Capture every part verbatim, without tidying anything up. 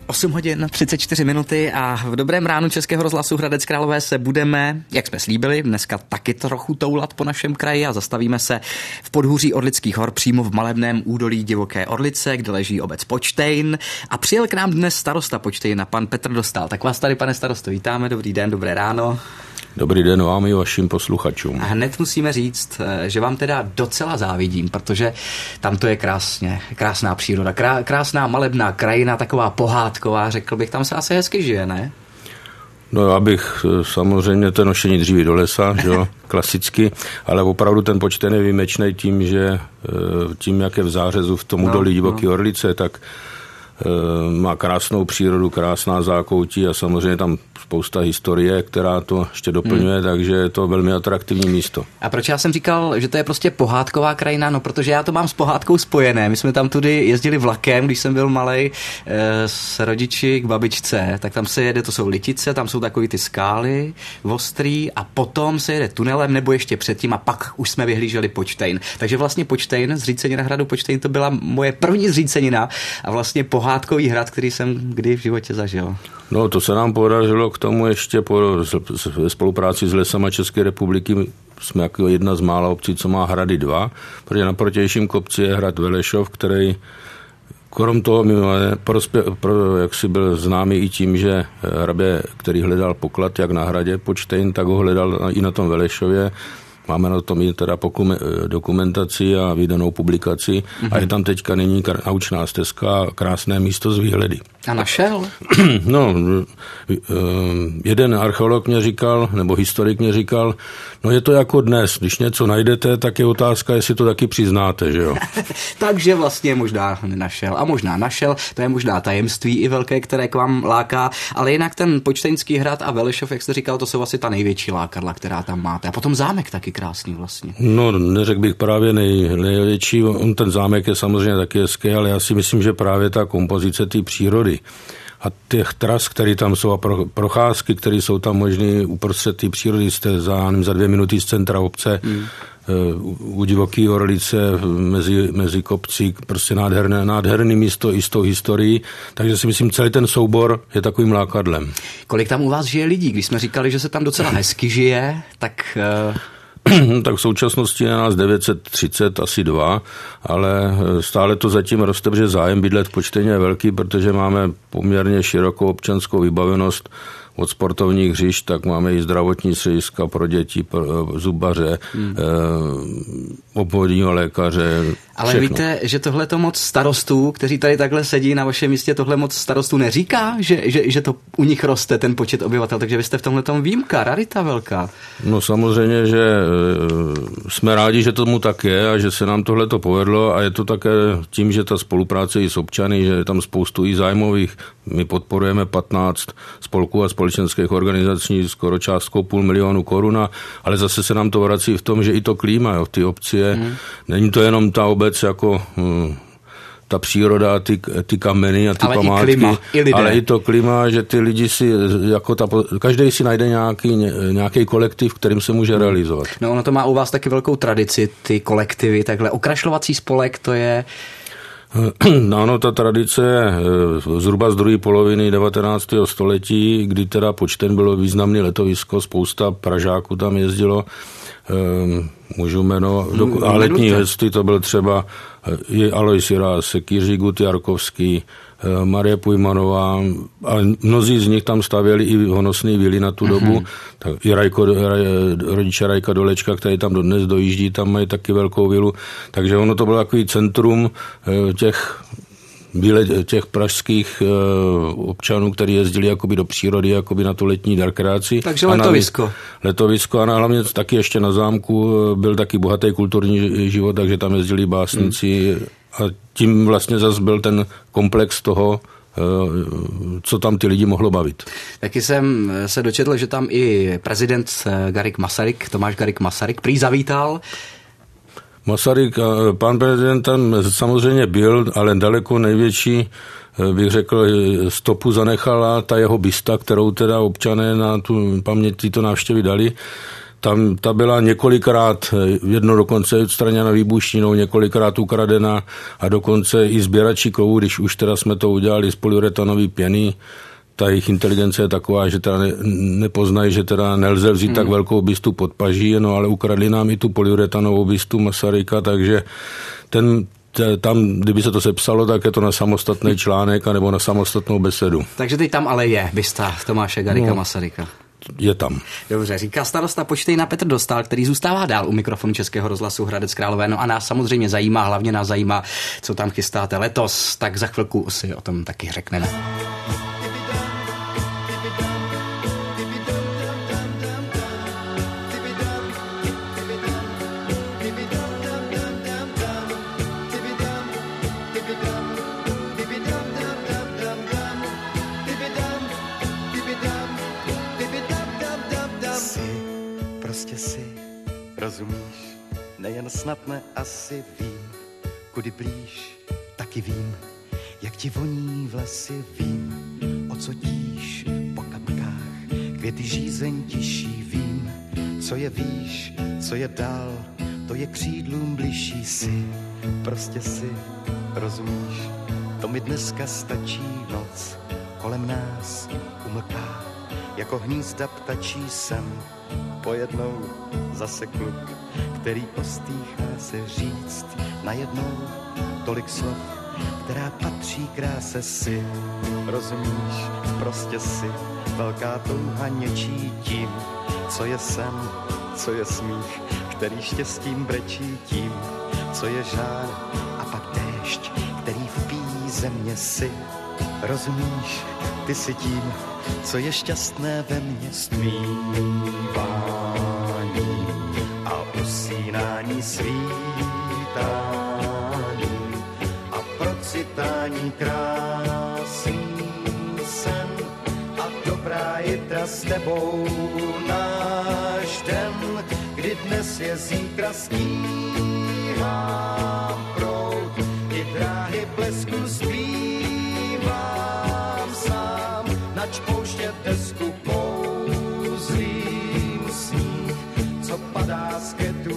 osm hodin třicet čtyři minuty a v dobrém ránu Českého rozhlasu Hradec Králové se budeme, jak jsme slíbili, dneska taky trochu toulat po našem kraji a zastavíme se v podhůří Orlických hor přímo v malebném údolí Divoké Orlice, kde leží obec Počtejn a přijel k nám dnes starosta Počtejna, pan Petr Dostál. Tak vás tady, pane starosto, vítáme, dobrý den, dobré ráno. Dobrý den vám i vašim posluchačům. A hned musíme říct, že vám teda docela závidím, protože tam to je krásně, krásná příroda, krá, krásná malebná krajina, taková pohádková, řekl bych, tam se asi hezky žije, ne? No já bych samozřejmě to nošení dříví do lesa, že jo, klasicky, ale opravdu ten Počtejn je výjimečný tím, že tím, jak je v zářezu v tom údolí no, Divoké no. Orlice, tak má krásnou přírodu, krásná zákoutí a samozřejmě tam spousta historie, která to ještě doplňuje, hmm. takže je to velmi atraktivní místo. A proč já jsem říkal, že to je prostě pohádková krajina? No, protože já to mám s pohádkou spojené. My jsme tam tudy jezdili vlakem, když jsem byl malej s rodiči k babičce, tak tam se jede, to jsou Litice, tam jsou takový ty skály ostrý a potom se jede tunelem nebo ještě předtím a pak už jsme vyhlíželi Počtejn. Takže vlastně Počtejn, zřícenina hradu Počtejn, to byla moje první zřícenina a vlastně pohádkový hrad, který jsem kdy v životě zažil. No, to se nám podařilo k tomu ještě po spolupráci s Lesama České republiky. Jsme jako jedna z mála obcí, co má hrady dva, protože na protějším kopci je hrad Velešov, který krom toho, prospě, pro, jak si byl známý i tím, že hrabě, který hledal poklad jak na hradě Počtejn, tak ho hledal i na tom Velešově. Máme na tom i teda dokumentaci a vydanou publikaci mm-hmm. a je tam teďka nyní naučná stezka a krásné místo z výhledy. A našel? No, jeden archeolog mě říkal, nebo historik mě říkal, no je to jako dnes, když něco najdete, tak je otázka, jestli to taky přiznáte, že jo? Takže vlastně možná nenašel a možná našel, to je možná tajemství i velké, které k vám láká, ale jinak ten Počtejnský hrad a Velešov, jak jste říkal, to jsou asi ta největší lákadla, která tam máte. A potom zámek taky krásný vlastně. No, neřekl bych právě nej, největší, on ten zámek je samozřejmě taky hezký, ale já si myslím, že právě ta kompozice té přírody a těch tras, které tam jsou a pro, procházky, které jsou tam možné uprostřed té přírody, jste za, za dvě minuty z centra obce, hmm. u Divoké Orlice, mezi, mezi kopci, prostě nádherné, nádherné místo i s tou historií, takže si myslím, celý ten soubor je takovým lákadlem. Kolik tam u vás žije lidí? Když jsme říkali, že se tam docela hezky žije, tak... Uh... Tak v současnosti je nás devět set třicet, asi dva, ale stále to zatím roste, protože zájem bydlet v Počtejně je velký, protože máme poměrně širokou občanskou vybavenost od sportovních hřišť, tak máme i zdravotní střediska pro děti, pro zubaře, hmm. eh, obvodního lékaře. Ale všechno. Víte, že tohle to moc starostů, kteří tady takhle sedí na vašem místě, tohle moc starostů neříká, že, že, že to u nich roste ten počet obyvatel, takže vy jste v tomhletom výjimka, rarita velká. No samozřejmě, že jsme rádi, že tomu tak je a že se nám tohle to povedlo a je to také tím, že ta spolupráce i s občany, že je tam spoustu i zájmových. My podporujeme patnáct spolků a společenských organizací skoro částkou půl milionu koruna, ale zase se nám to vrací v tom, že i to klíma, jo, v té obci je, hmm. není to jenom ta obec jako hm, ta příroda, ty, ty kameny a ty ale památky, i klima, i ale i to klima, že ty lidi si, jako ta, každý si najde nějaký, nějaký kolektiv, kterým se může realizovat. No ono to má u vás taky velkou tradici, ty kolektivy, takhle okrašlovací spolek, to je... Ano, ta tradice je zhruba z druhé poloviny devatenáctého století, kdy teda Počtejn bylo významné letovisko, spousta Pražáků tam jezdilo. Můžu jmenovat, a letní hvězdy to byl třeba Alois Jirásek, Jiří Gut Jarkovský, Marie Pujmanová a mnozí z nich tam stavěli i honosný vily na tu uh-huh. dobu. Tak i Rajko, raj, rodiče Rajka Dolečka, který tam dodnes dojíždí, tam mají taky velkou vilu. Takže ono to bylo takový centrum těch těch pražských občanů, kteří jezdili jakoby do přírody, jakoby na tu letní rekreaci. Takže letovisko. Na, letovisko a na, hlavně taky ještě na zámku byl taky bohatý kulturní život, takže tam jezdili básníci hmm. a tím vlastně zase byl ten komplex toho, co tam ty lidi mohlo bavit. Taky jsem se dočetl, že tam i prezident Garrigue Masaryk, Tomáš Garrigue Masaryk, prý zavítal. Masaryk, pan prezident tam samozřejmě byl, ale daleko největší, bych řekl, stopu zanechala ta jeho bysta, kterou teda občané na tu paměť tyto návštěvy dali. tam ta byla několikrát, jedno dokonce odstraněna výbušninou, několikrát ukradena a dokonce i sběrači kovů, když už teda jsme to udělali z polyuretanové pěny, ta jejich inteligence je taková, že teda ne, nepoznají, že teda nelze vzít hmm. tak velkou bystu pod paží, no ale ukradli nám i tu polyuretanovou bystu Masaryka, takže ten tam, kdyby se to sepsalo, tak je to na samostatný článek anebo na samostatnou besedu. Takže teď tam ale je bysta Tomáše Garrigua no, Masaryka. Je tam. Dobře, říká starosta Počtejna Petr Dostál, který zůstává dál u mikrofonu Českého rozhlasu Hradec Králové. No a nás samozřejmě zajímá, hlavně nás zajímá, co tam chystáte letos, tak za chvilku si o tom taky řekneme. Rozumíš, nejen snadne asi vím, kudy blíž, taky vím, jak ti voní vlasy, vím, o co tíš po kapkách, květy žízeň tiší, vím, co je výš, co je dál, to je křídlům bližší si, prostě si, rozumíš, to mi dneska stačí noc, kolem nás umlká, jako hnízda ptačí sem, pojednou zase kluk, který ostýchá se říct najednou tolik slov, která patří kráse si. Rozumíš, prostě si velká touha něčí tím, co je sen, co je smích, který štěstím brečí tím, co je žár a pak déšť, který vpíjí země si. Rozumíš, ty si tím, co je šťastné ve mně stmívání a usínání svítání a procitání krásný sen a dobrá jitra s tebou náš den, kdy dnes je zítra stíhám proud i dráhy blesku zpívám sám, nač pouště desku kouzlím sníh, co padá z ketů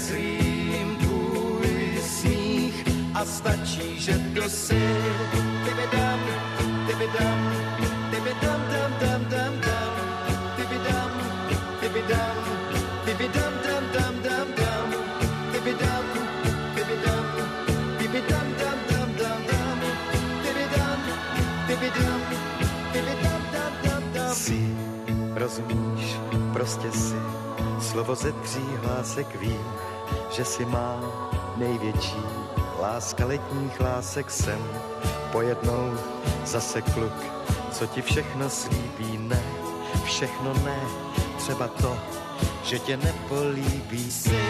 kreslím tvůj sníh a stačí, že to si tybidam, tybidam, tybidam, dam, dam, dam, dam, tybidam, tybidam, tybidam, dam, dam, dam, dam, tybidam, tybidam, tybidam, dam, dam, dam, dam, tybidam, tybidam, tybidam, dam, dam, dam. Si, rozumíš, prostě si, slovo ze tří hlásek vím, že si má největší láska letních lásek sem. Pojednou zase kluk, co ti všechno slíbí, ne, všechno ne, třeba to, že tě nepolíbí si.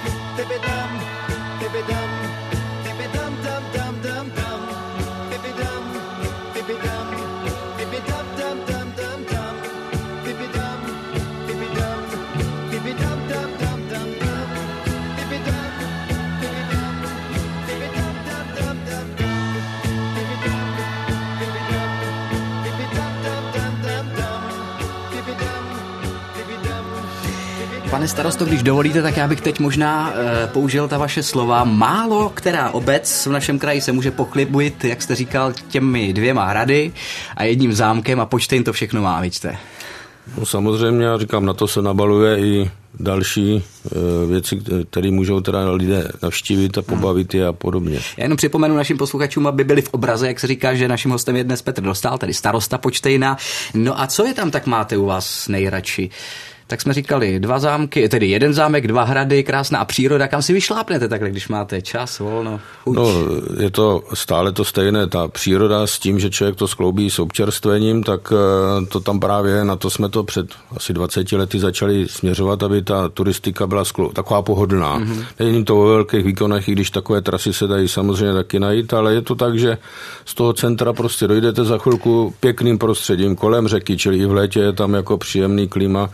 Tybidam, tybidam, tybidam, dam, dam, dam, dam, tybidam, tybidam, tybidam, dam, dam, dam, dam, tybidam, tybidam, tybidam, dam, dam, dam, dam, tybidam, tybidam, tybidam, dam, dam, dam, dam, tybidam, tybidam, tybidam, dam, dam, dam, dam, tybidam, tybidam. Pane starosto, když dovolíte, tak já bych teď možná e, použil ta vaše slova. Málo která obec v našem kraji se může pochlubit, jak jste říkal, těmi dvěma hrady a jedním zámkem a Počtejn to všechno má, vidíte. No samozřejmě, já říkám, na to se nabaluje i další e, věci, které můžou teda lidé navštívit a pobavit je a podobně. Já jenom připomenu našim posluchačům, aby byli v obraze, jak se říká, že naším hostem je dnes Petr Dostál, tedy starosta Počtejna. No a co je tam tak máte u vás nejradši? Tak jsme říkali dva zámky, tedy jeden zámek, dva hrady, krásná příroda. Kam si vyšlápnete takhle, když máte čas, volno, chuť? No, je to stále to stejné. Ta příroda s tím, že člověk to skloubí s občerstvením, tak to tam právě, na to jsme to před asi dvaceti lety začali směřovat, aby ta turistika byla sklou, taková pohodlná. Mm-hmm. Není to o velkých výkonech, i když takové trasy se dají samozřejmě taky najít, ale je to tak, že z toho centra prostě dojdete za chvilku pěkným prostředím kolem řeky, čili i v létě je tam jako příjemný klima,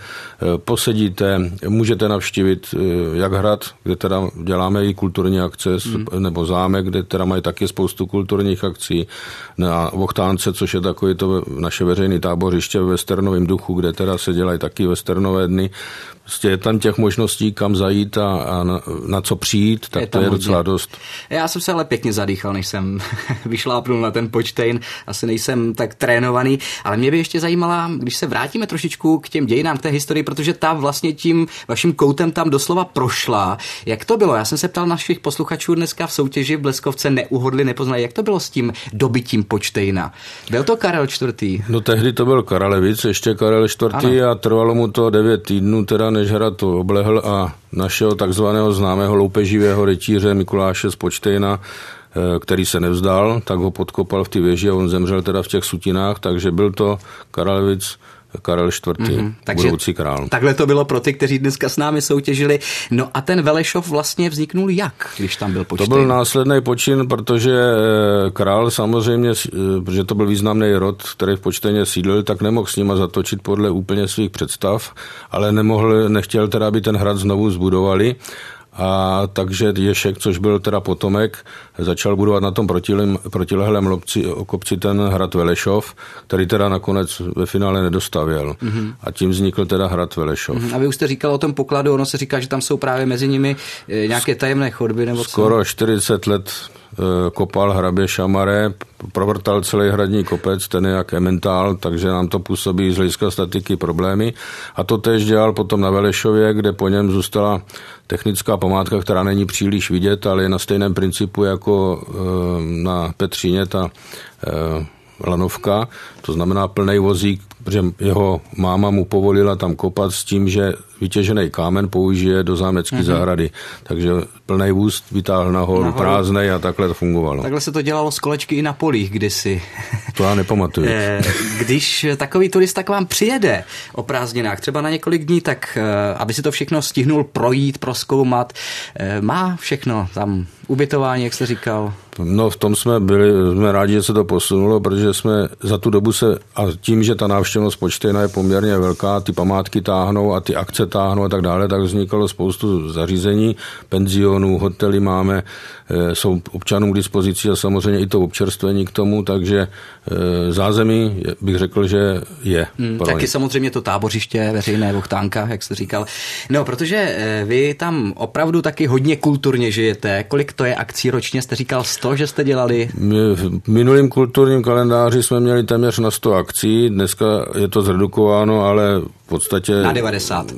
posedíte, můžete navštívit jak hrad, kde teda děláme i kulturní akce, mm. nebo zámek, kde teda mají taky spoustu kulturních akcí, na Vochtánce, což je takový to naše veřejné tábořiště ve westernovém duchu, kde teda se dělají taky westernové dny. Prostě je tam těch možností, kam zajít a, a na, na co přijít, tak je to je hodně. Docela dost. Já jsem se ale pěkně zadýchal, než jsem vyšlápnul na ten Počtejn. Asi nejsem tak trénovaný, ale mě by ještě zajímala, když se vrátíme trošičku k těm dějinám, k té historii, protože ta vlastně tím vaším koutem tam doslova prošla. Jak to bylo? Já jsem se ptal našich posluchačů dneska v soutěži v Bleskovce Neuhodli, nepoznali. Jak to bylo s tím dobytím Počtejna? Byl to Karel čtvrtý? No tehdy to byl Karalevic, ještě Karel čtvrtý a trvalo mu to devět týdnů, teda než hrad to oblehl a našeho takzvaného známého loupeživého rytíře Mikuláše z Počtejna, který se nevzdal, tak ho podkopal v ty věži a on zemřel teda v těch sutinách, takže byl to Karalevic Karel čtvrtý, mm-hmm. budoucí král. Takhle to bylo pro ty, kteří dneska s námi soutěžili. No a ten Velešov vlastně vzniknul jak, když tam byl Počtejn? To byl následný počin, protože král samozřejmě, protože to byl významný rod, který v Počtejně sídlil, tak nemohl s nima zatočit podle úplně svých představ, ale nemohl, nechtěl teda, aby ten hrad znovu zbudovali. A takže Ježek, což byl teda potomek, začal budovat na tom protilehlém lobci, kopci ten hrad Velešov, který teda nakonec ve finále nedostavěl. Mm-hmm. A tím vznikl teda hrad Velešov. Mm-hmm. A vy už jste říkal o tom pokladu, ono se říká, že tam jsou právě mezi nimi nějaké tajemné chodby, nebo co? Skoro čtyřicet let kopal hrabě Šamaré, provrtal celý hradní kopec, ten je jak ementál, takže nám to působí z hlediska statiky problémy. A to též dělal potom na Velešově, kde po něm zůstala technická památka, která není příliš vidět, ale je na stejném principu jako na Petříně ta lanovka, to znamená plnej vozík, protože jeho máma mu povolila tam kopat s tím, že vytěžený kámen použije do zámecké mm-hmm. zahrady. Takže plnej vůz vytáhl nahoru, nahoru. prázdnej a takhle to fungovalo. Takhle se to dělalo z kolečky i na polích kdysi. To já nepamatuju. Když takový turista k vám přijede o prázdninách, třeba na několik dní, tak aby si to všechno stihnul projít, prozkoumat, má všechno tam ubytování, jak jste říkal? No v tom jsme byli, jsme rádi, že se to posunulo, protože jsme za tu dobu se, a tím, že ta návštěvnost Počtejna je poměrně velká, ty památky táhnou a ty akce táhnou a tak dále, tak vznikalo spoustu zařízení, penzionů, hotely máme, jsou občanům k dispozici a samozřejmě i to občerstvení k tomu, takže zázemí bych řekl, že je. Hmm, taky samozřejmě to tábořiště veřejné Vochtánka, jak jste říkal. No, protože vy tam opravdu taky hodně kulturně žijete. Kolik to je akcí ročně? Jste říkal sto, že jste dělali? My v minulým kulturním kalendáři jsme měli téměř na sto akcí, dneska je to zredukováno, ale v podstatě... Na devadesát.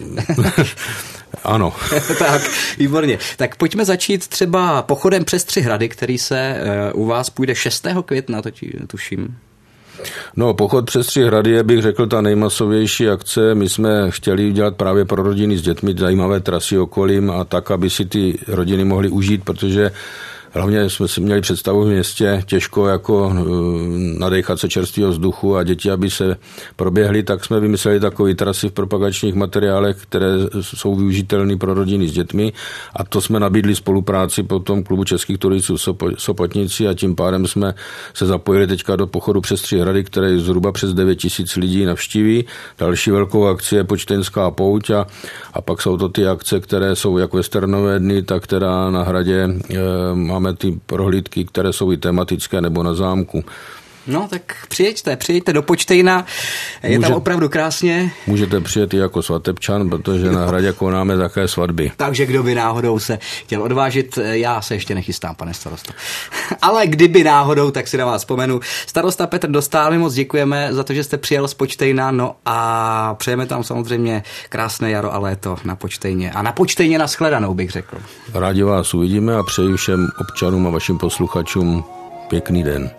Ano. Tak, výborně. Tak pojďme začít třeba pochodem přes tři hrady, který se uh, u vás půjde šestého května, to tuším. No, pochod přes tři hrady je, bych řekl, ta nejmasovější akce. My jsme chtěli dělat právě pro rodiny s dětmi zajímavé trasy okolím a tak, aby si ty rodiny mohly užít, protože hlavně jsme si měli představu v městě, těžko jako nadechat se čerstvého vzduchu a děti, aby se proběhly, tak jsme vymysleli takové trasy v propagačních materiálech, které jsou využitelné pro rodiny s dětmi a to jsme nabídli spolupráci potom klubu českých turistů Sopotnici a tím pádem jsme se zapojili teďka do pochodu přes tři hrady, které zhruba přes devět tisíc lidí navštíví. Další velkou akci je Počtejnská pouť a, a pak jsou to ty akce, které jsou jak westernové dny, tak teda na hradě e, máme ty prohlídky, které jsou i tematické nebo na zámku. No, tak přijeďte, přijeďte do Počtejna, je Může, tam opravdu krásně. Můžete přijet i jako svatebčan, protože na hradě konáme také svatby. Takže kdo by náhodou se chtěl odvážit, já se ještě nechystám, pane starosto. Ale kdyby náhodou, tak si na vás vzpomenu. Starosta Petr Dostál, my moc děkujeme za to, že jste přijel z Počtejna, no a přejeme tam samozřejmě krásné jaro a léto na Počtejně. A na Počtejně nashledanou, bych řekl. Rádi vás uvidíme a přeji všem občanům a vašim posluchačům pěkný den.